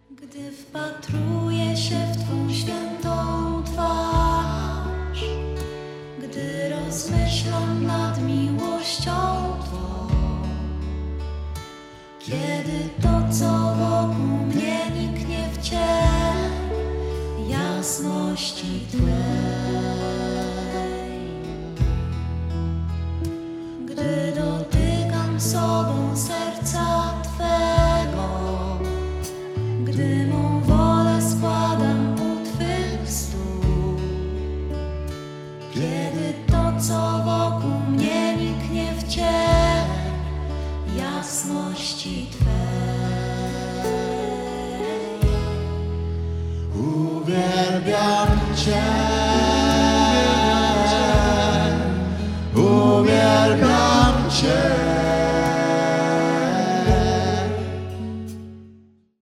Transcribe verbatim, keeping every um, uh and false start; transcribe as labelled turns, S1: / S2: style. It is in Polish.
S1: Gdy wpatruję się w Twą świętą twarz, gdy rozmyślam nad miłością Twą, kiedy to, co wokół mnie niknie w cień jasności Twej, gdy dotykam sobą serca Twego, gdy mą wolę składam u Twych stóp, kiedy to, co wokół mnie niknie w cień jasności Twej.
S2: Uwielbiam Cię.